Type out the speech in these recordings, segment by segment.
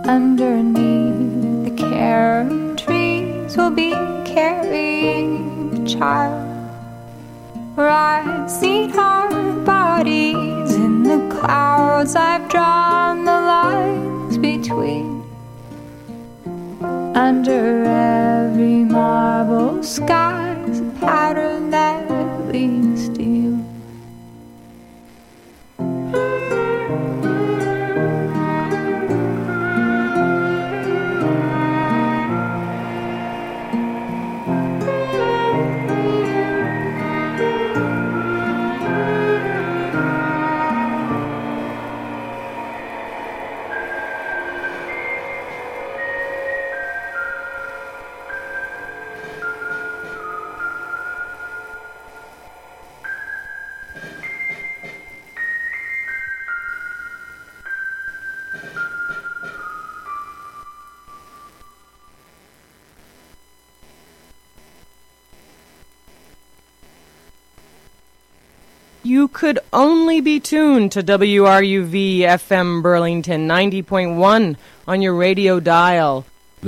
Underneath the carob trees we'll be carrying the child, where I've seen our bodies in the clouds. I've drawn the lines between. Under every marble sky's a pattern that leads to you. You could only be tuned to WRUV FM Burlington 90.1 on your radio dial.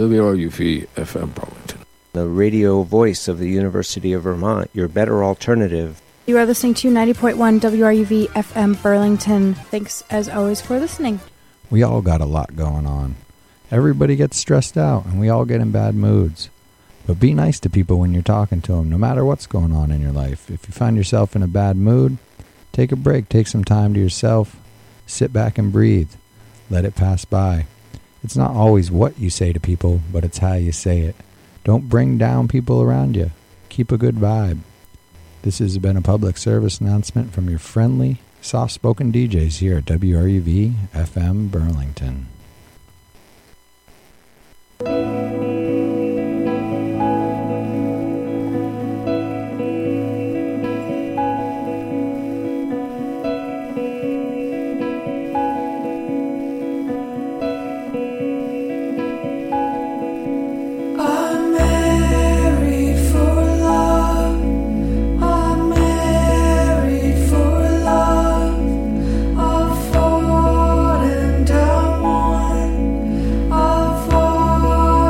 WRUV FM Burlington, the radio voice of the University of Vermont, your better alternative. You are listening to 90.1 WRUV FM Burlington. Thanks, as always, for listening. We all got a lot going on. Everybody gets stressed out, and we all get in bad moods. But be nice to people when you're talking to them, no matter what's going on in your life. If you find yourself in a bad mood, take a break, take some time to yourself, sit back and breathe, let it pass by. It's not always what you say to people, but it's how you say it. Don't bring down people around you. Keep a good vibe. This has been a public service announcement from your friendly, soft-spoken DJs here at WRUV FM Burlington. Fall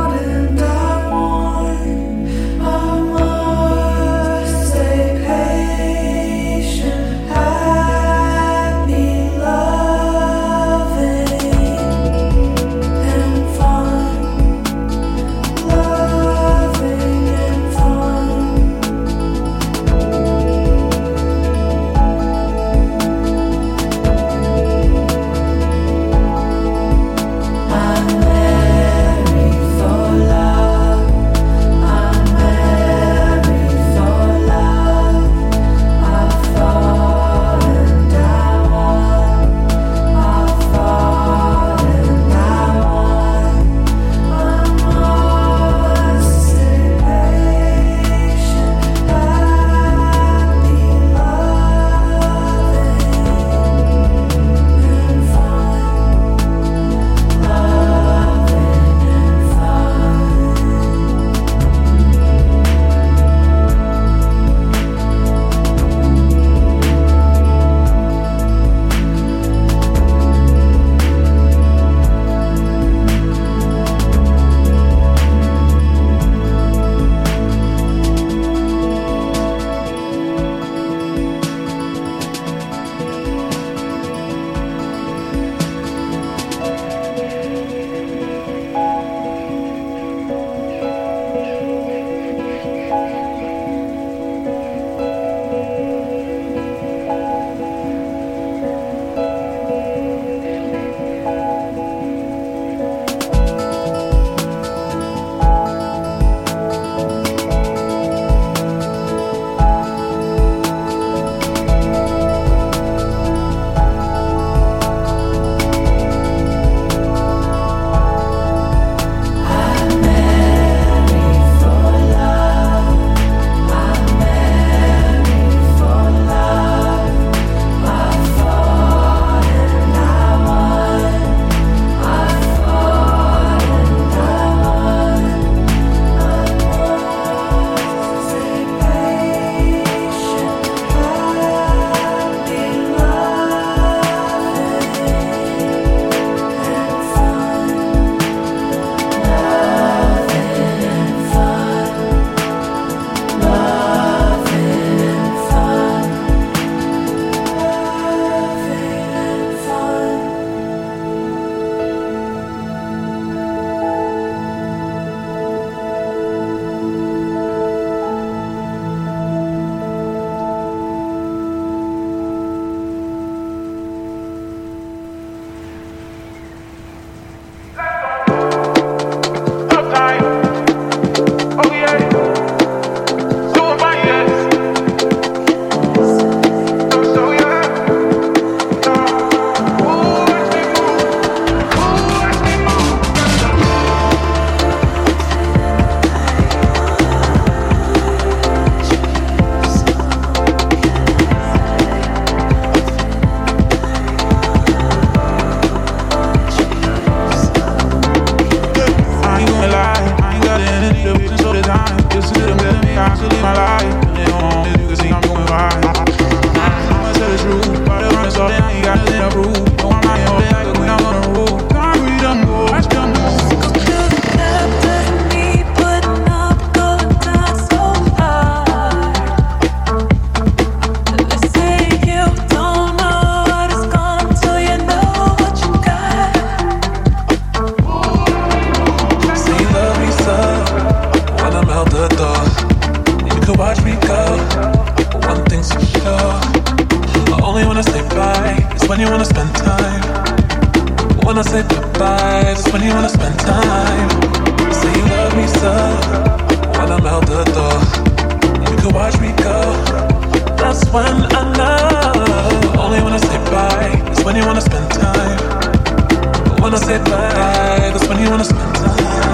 wanna say goodbye, that's when you wanna spend time. Say you love me so, when I'm out the door. You can watch me go, that's when I know. Only when I say bye, that's when you wanna spend time. But when I say bye, that's when you wanna spend time.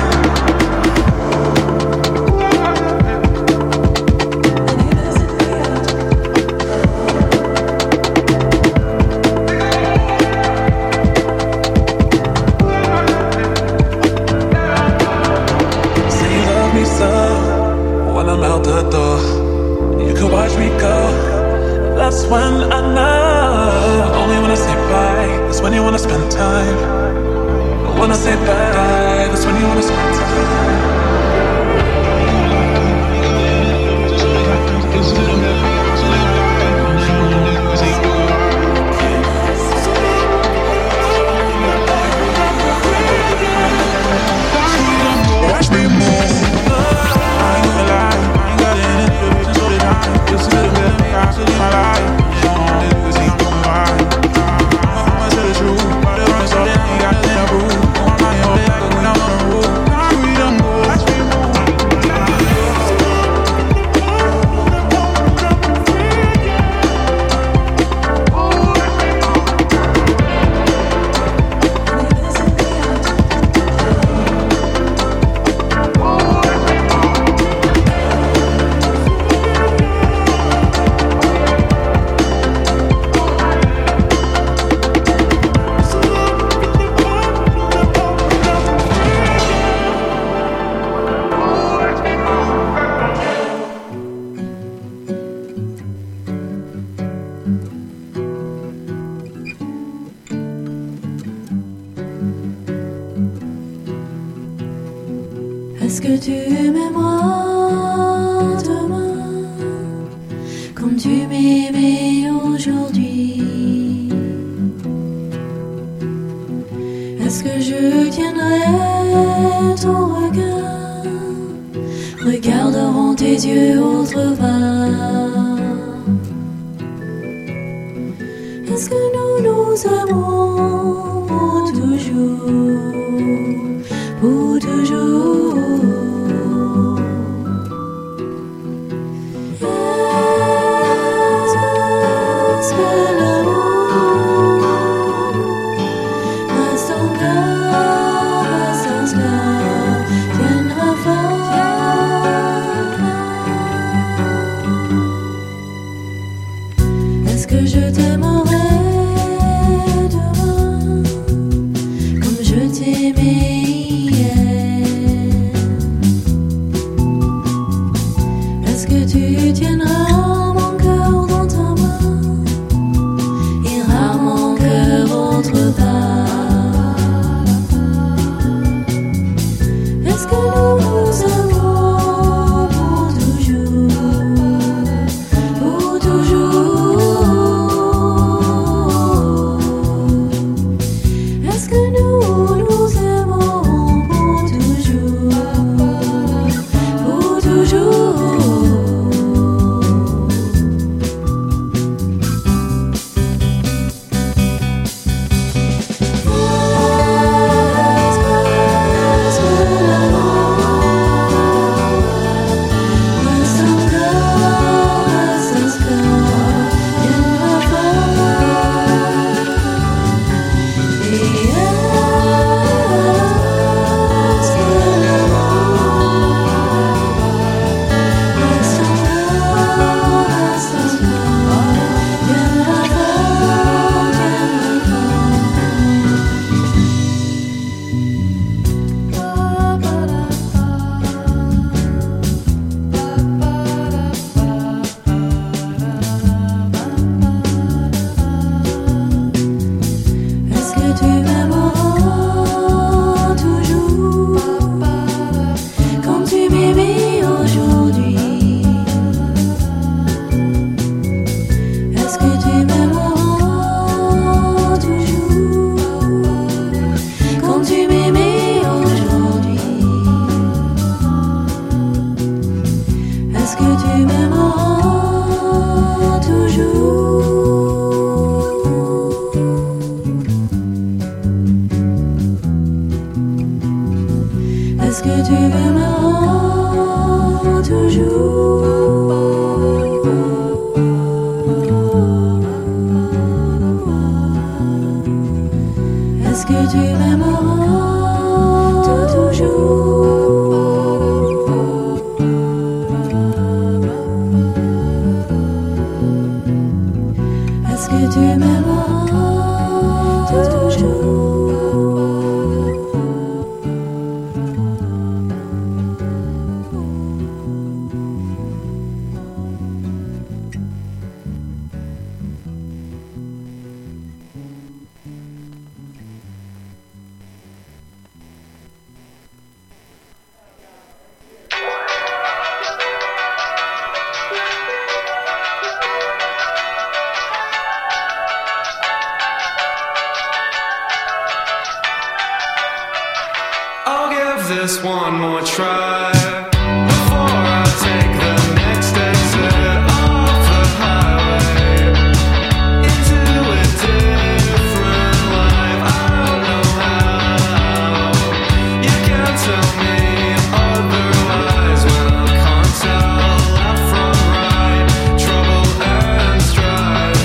That's when I know. Only when I say bye, that's when you wanna spend time. But when I say bye, that's when you wanna spend time. Watch me move. I ain't gonna lie, I ain't got any patience all the time. Just to let me out of my life. Est-ce que tu m'aimeras demain comme tu m'aimais aujourd'hui? Est-ce que je tiendrai ton regard, regarderont tes yeux autre part? Est-ce que nous nous aimons pour toujours, pour toujours? Est-ce que tu m'aimeras toujours? Est-ce que tu m'aimeras toujours? Est-ce que tu m'aimeras toujours? This one more try before I take the next exit off the highway into a different life. I don't know how you can tell me otherwise when I can't tell left from right, trouble and strife.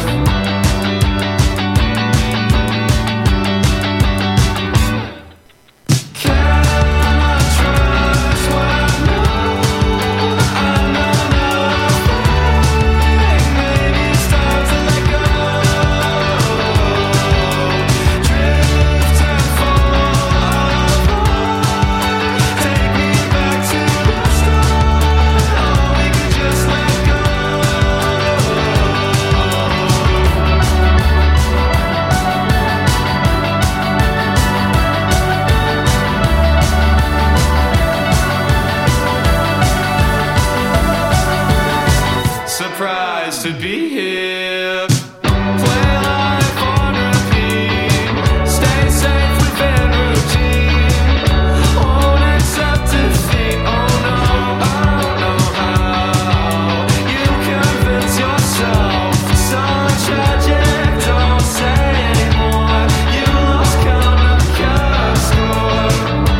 Surprised to be here. Play life on repeat. Stay safe within routine. Won't accept defeat. Oh no, I don't know how you convince yourself. So tragic, don't say anymore. You lost count of the score.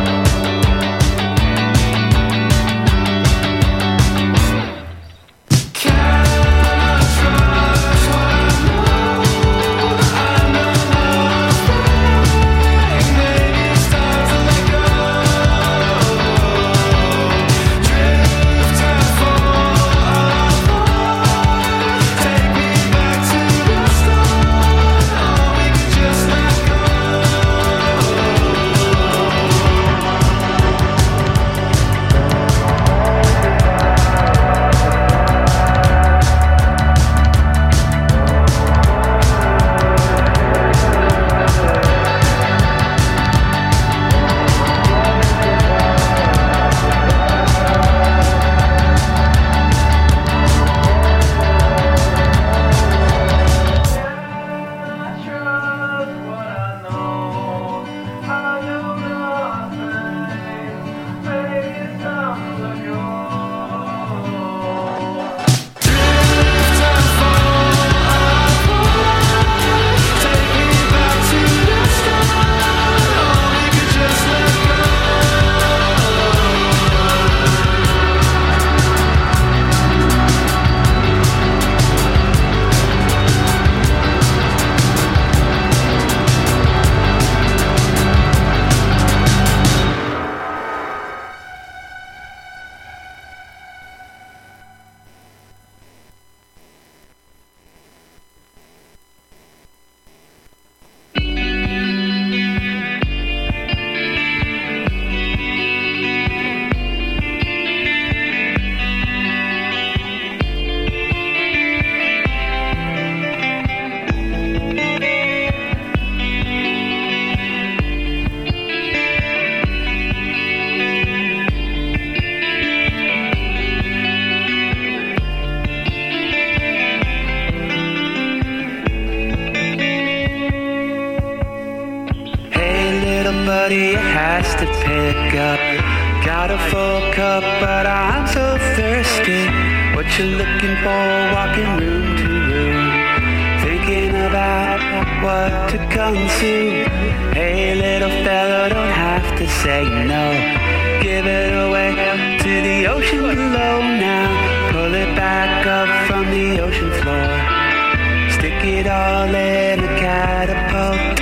Somebody has to pick up. Got a full cup, but I'm so thirsty. What you looking for, walking room to room, thinking about what to consume. Hey little fella, don't have to say no. give it away to the ocean below now. Pull it back up from the ocean floor. Stick it all in a catapult.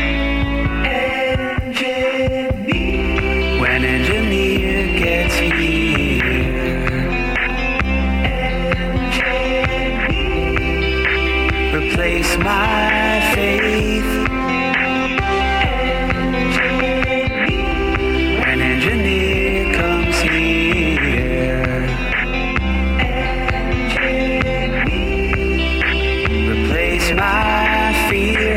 Engineer. When engineer gets here. Engineer. Replace my faith. When engineer comes here. Replace my fear.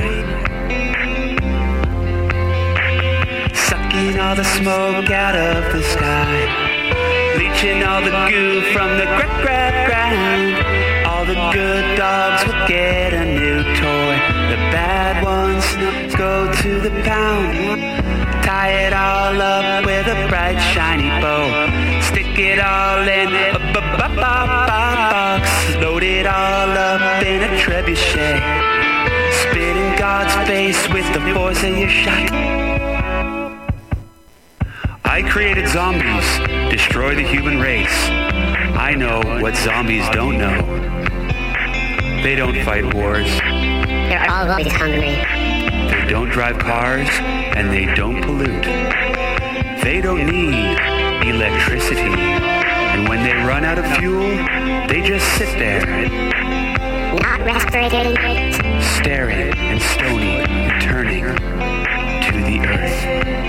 Sucking all the smoke out of the sky. Leaching all the goo from the ground. All the good dogs will get a new toy. The bad ones go to the pound. Tie it all up with a bright shiny bow. Stick it all in a box. Load it all up in a trebuchet. Spit in God's face with the force of your shot. I created zombies, destroy the human race. I know what zombies don't know. They don't fight wars. They're always hungry. They don't drive cars, and they don't pollute. They don't need electricity. And when they run out of fuel, they just sit there. Not respirating. Staring and stony and turning to the earth.